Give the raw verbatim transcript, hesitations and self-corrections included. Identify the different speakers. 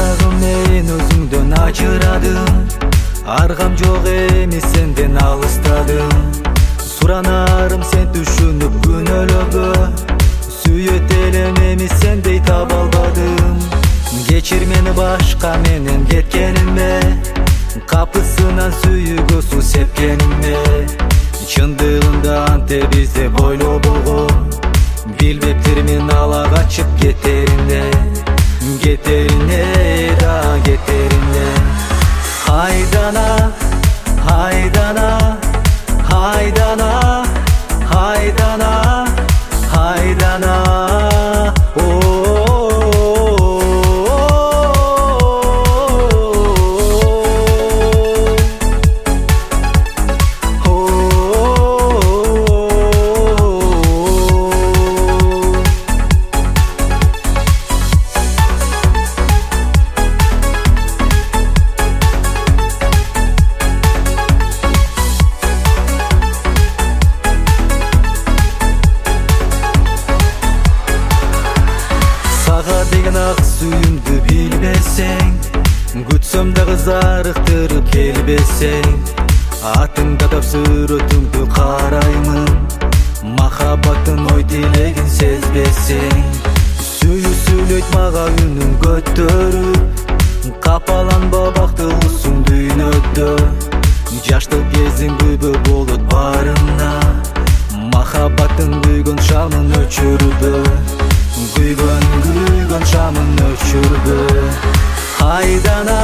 Speaker 1: дагы мен өзүңдөн ажырадым. Аргам жок эмес сенден алыстадым. Суранарым сен түшүнүп күнөөлөгө. Сүйөт элем эмес сендей таба албадым. Кечир мени башка менен кеткениме, капысынан сүйүүгө суу сепкениме. Чындыгында анте бизде бойлобогон, билбептирмин ала качып кетерине. Кетерине да кетерине. Хайдана, хайдана, хайдана, хайдана, хайдана. Деген ак сүйүмдү билбесең, күтсөм дагы зарыктырып келбесең, атыңда тапсырөтүңдү караймын. Махаббаттын ой тилегин сезбесең, сүйүү сүйлөйт мага үнүн көтөрүп. Капаланба бактылуусуң дүйнөдө, жаштык кезиң күбө болот барына. Махаббаттын күйгөн шамын өчүрбө, күйгөн күйгөн шамын өчүрбө. Хайдана,